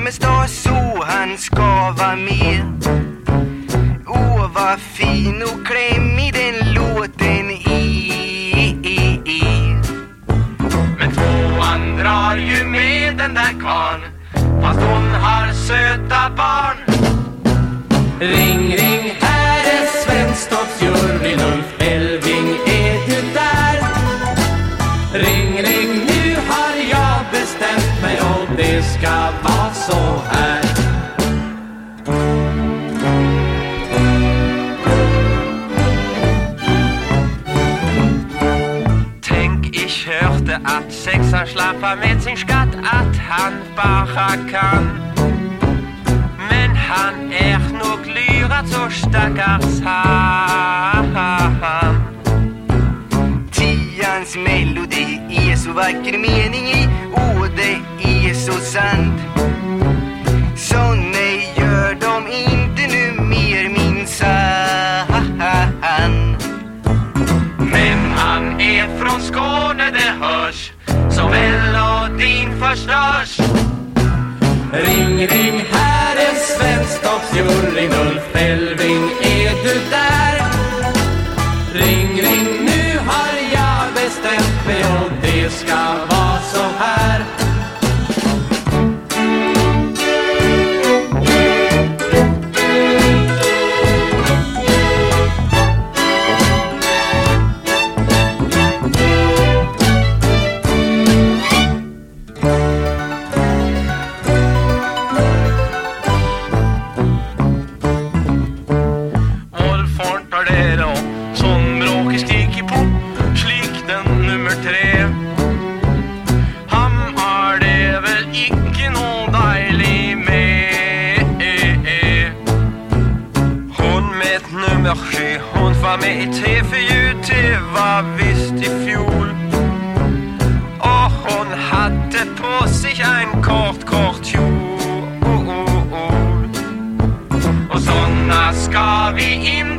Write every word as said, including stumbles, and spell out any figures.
namnsdag så han ska vara med. Åh, vad fin och klämmig den låten är. Men tvåan drar ju med den där kvarn, fast hon har söta barn. Ring, ring, här är Svensktoppsjuryn, Ulf Elving, är du där? Ring, ring, nu har jag bestämt mig och det ska vara så här. Tänk, ich hörte att sexan slappar med sin skatt, att han bara kan. Men han är nog lyrat så stackars han. Tians melodi är så vacker mening i, och det är så sant. Så nej, gör de inte nu mer minsann. Men han är från Skåne, det hörs, så melodin förstörs. Ring, ring, här är Svensktoppsjuryn, Ulf Elving, är du där? Ring, ring, nu har jag bestämt mig och det ska vara så här. Hon var med i T för U T, var visst i fjol. Och hon hade på sig en kort, kort kjol. Och såna ska vi in